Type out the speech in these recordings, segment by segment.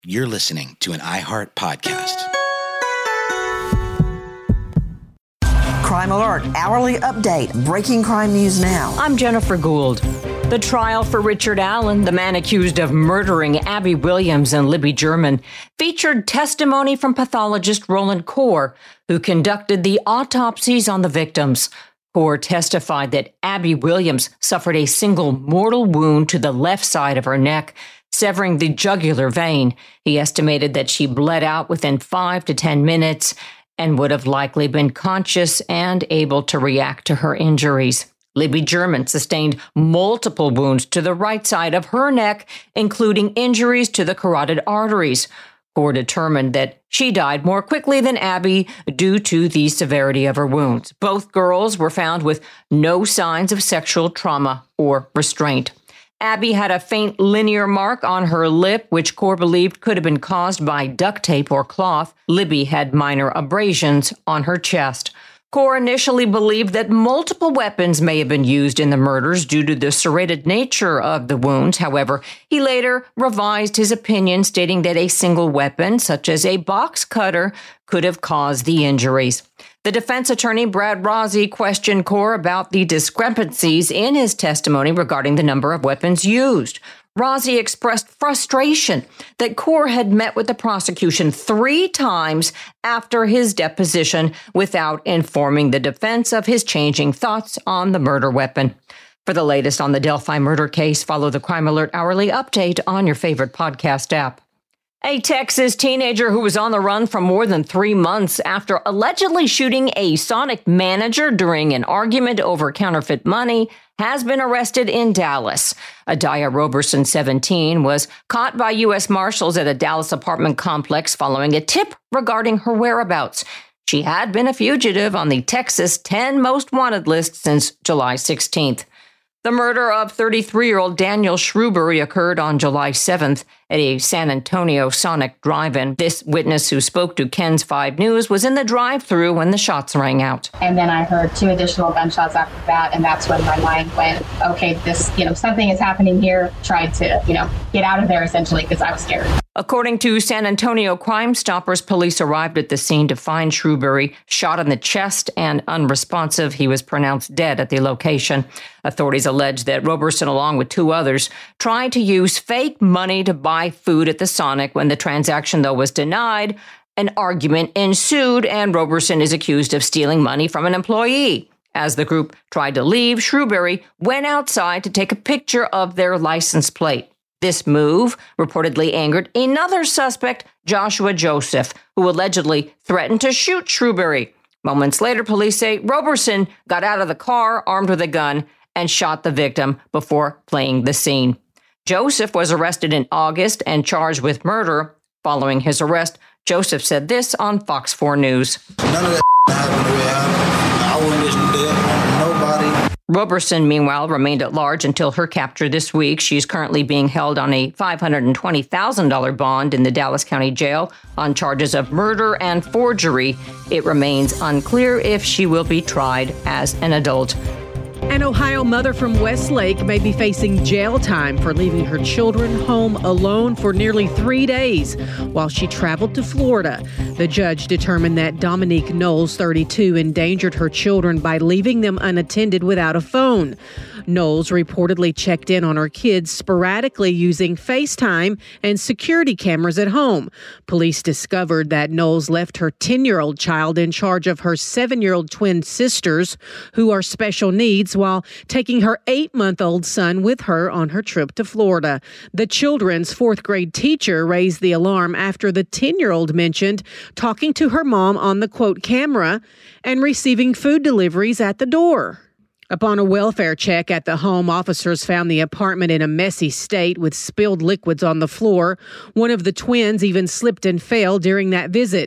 You're listening to an iHeart podcast. Crime Alert, hourly update, breaking crime news now. I'm Jennifer Gould. The trial for Richard Allen, the man accused of murdering Abby Williams and Libby German, featured testimony from pathologist Roland Kaur, who conducted the autopsies on the victims. Kaur testified that Abby Williams suffered a single mortal wound to the left side of her neck, severing the jugular vein. He estimated that she bled out within 5 to 10 minutes and would have likely been conscious and able to react to her injuries. Libby German sustained multiple wounds to the right side of her neck, including injuries to the carotid arteries. Kaur determined that she died more quickly than Abby due to the severity of her wounds. Both girls were found with no signs of sexual trauma or restraint. Abby had a faint linear mark on her lip, which Kaur believed could have been caused by duct tape or cloth. Libby had minor abrasions on her chest. Kaur initially believed that multiple weapons may have been used in the murders due to the serrated nature of the wounds. However, he later revised his opinion, stating that a single weapon, such as a box cutter, could have caused the injuries. The defense attorney, Brad Rozzi, questioned Kaur about the discrepancies in his testimony regarding the number of weapons used. Rozzi expressed frustration that Kaur had met with the prosecution 3 times after his deposition without informing the defense of his changing thoughts on the murder weapon. For the latest on the Delphi murder case, follow the Crime Alert Hourly Update on your favorite podcast app. A Texas teenager who was on the run for more than 3 months after allegedly shooting a Sonic manager during an argument over counterfeit money has been arrested in Dallas. Adaya Roberson, 17, was caught by U.S. Marshals at a Dallas apartment complex following a tip regarding her whereabouts. She had been a fugitive on the Texas 10 Most Wanted list since July 16th. The murder of 33-year-old Daniel Shrewberry occurred on July 7th at a San Antonio Sonic drive-in. This witness who spoke to Ken's 5 News was in the drive-thru when the shots rang out. And then I heard 2 additional gunshots after that, and that's when my mind went, okay, this, something is happening here. Tried to, get out of there essentially because I was scared. According to San Antonio Crime Stoppers, police arrived at the scene to find Shrewberry shot in the chest and unresponsive. He was pronounced dead at the location. Authorities allege that Roberson, along with 2 others, tried to use fake money to buy food at the Sonic. When the transaction, though, was denied, an argument ensued, and Roberson is accused of stealing money from an employee. As the group tried to leave, Shrewberry went outside to take a picture of their license plate. This move reportedly angered another suspect, Joshua Joseph, who allegedly threatened to shoot Shrewberry. Moments later, police say Roberson got out of the car armed with a gun and shot the victim before fleeing the scene. Joseph was arrested in August and charged with murder. Following his arrest, Joseph said this on Fox 4 News. None of that happened the way it happened. I wouldn't listen to nobody. Roberson, meanwhile, remained at large until her capture this week. She's currently being held on a $520,000 bond in the Dallas County Jail on charges of murder and forgery. It remains unclear if she will be tried as an adult. An Ohio mother from Westlake may be facing jail time for leaving her children home alone for nearly 3 days while she traveled to Florida. The judge determined that Dominique Knowles, 32, endangered her children by leaving them unattended without a phone. Knowles reportedly checked in on her kids sporadically using FaceTime and security cameras at home. Police discovered that Knowles left her 10-year-old child in charge of her 7-year-old twin sisters, who are special needs, while taking her 8-month-old son with her on her trip to Florida. The children's 4th grade teacher raised the alarm after the 10-year-old mentioned talking to her mom on the, quote, camera and receiving food deliveries at the door. Upon a welfare check at the home, officers found the apartment in a messy state with spilled liquids on the floor. One of the twins even slipped and fell during that visit.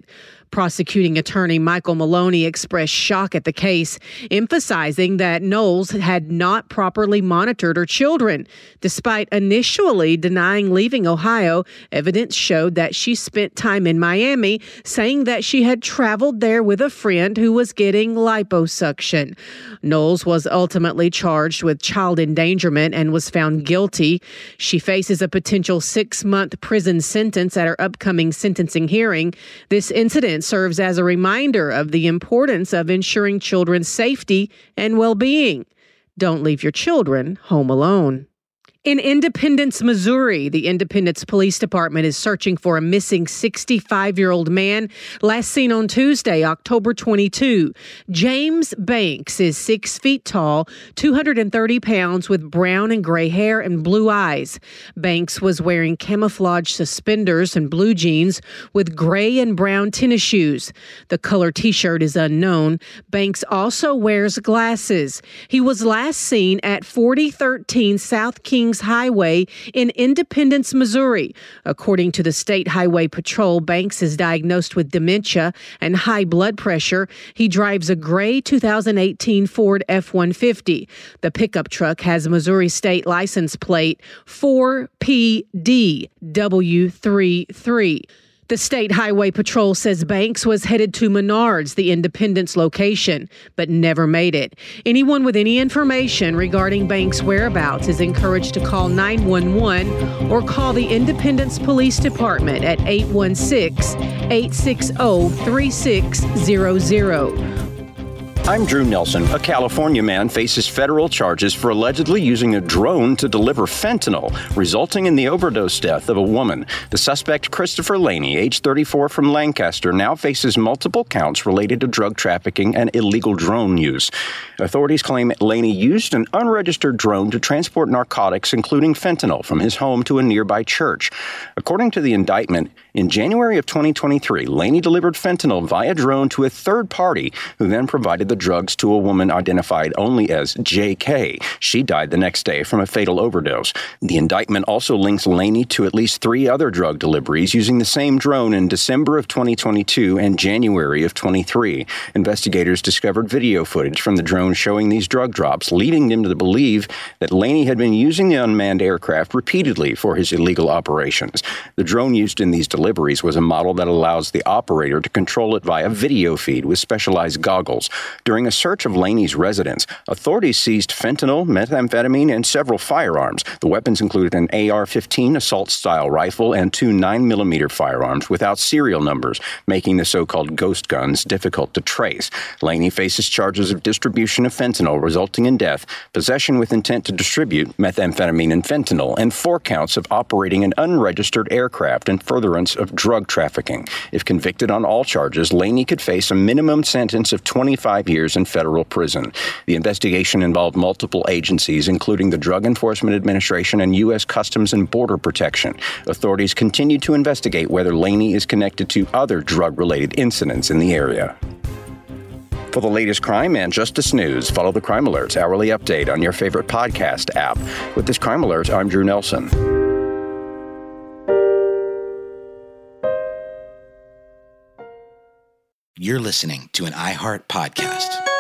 Prosecuting attorney Michael Maloney expressed shock at the case, emphasizing that Knowles had not properly monitored her children. Despite initially denying leaving Ohio, evidence showed that she spent time in Miami, saying that she had traveled there with a friend who was getting liposuction. Knowles was ultimately charged with child endangerment and was found guilty. She faces a potential 6-month prison sentence at her upcoming sentencing hearing. This incident serves as a reminder of the importance of ensuring children's safety and well-being. Don't leave your children home alone. In Independence, Missouri, the Independence Police Department is searching for a missing 65-year-old man last seen on Tuesday, October 22. James Banks is 6 feet tall, 230 pounds, with brown and gray hair and blue eyes. Banks was wearing camouflage suspenders and blue jeans with gray and brown tennis shoes. The color T-shirt is unknown. Banks also wears glasses. He was last seen at 4013 South Kings Highway in Independence, Missouri. According to the State Highway Patrol, Banks is diagnosed with dementia and high blood pressure. He drives a gray 2018 Ford F-150. The pickup truck has Missouri state license plate 4PDW33. The State Highway Patrol says Banks was headed to Menards, the Independence location, but never made it. Anyone with any information regarding Banks' whereabouts is encouraged to call 911 or call the Independence Police Department at 816-860-3600. I'm Drew Nelson. A California man faces federal charges for allegedly using a drone to deliver fentanyl, resulting in the overdose death of a woman. The suspect, Christopher Laney, age 34, from Lancaster, now faces multiple counts related to drug trafficking and illegal drone use. Authorities claim Laney used an unregistered drone to transport narcotics, including fentanyl, from his home to a nearby church. According to the indictment, in January of 2023, Laney delivered fentanyl via drone to a third party, who then provided the drugs to a woman identified only as J.K. She died the next day from a fatal overdose. The indictment also links Laney to at least 3 other drug deliveries using the same drone in December of 2022 and January of 23. Investigators discovered video footage from the drone showing these drug drops, leading them to believe that Laney had been using the unmanned aircraft repeatedly for his illegal operations. The drone used in these deliveries was a model that allows the operator to control it via video feed with specialized goggles. During a search of Laney's residence, authorities seized fentanyl, methamphetamine, and several firearms. The weapons included an AR-15 assault-style rifle and 2 9mm firearms without serial numbers, making the so-called ghost guns difficult to trace. Laney faces charges of distribution of fentanyl resulting in death, possession with intent to distribute methamphetamine and fentanyl, and 4 counts of operating an unregistered aircraft and furtherance of drug trafficking. If convicted on all charges, Laney could face a minimum sentence of 25 years in federal prison. The investigation involved multiple agencies, including the Drug Enforcement Administration and U.S. Customs and Border Protection. Authorities continue to investigate whether Laney is connected to other drug-related incidents in the area. For the latest crime and justice news, follow the Crime Alerts hourly update on your favorite podcast app. With this Crime Alert, I'm Drew Nelson. You're listening to an iHeart podcast.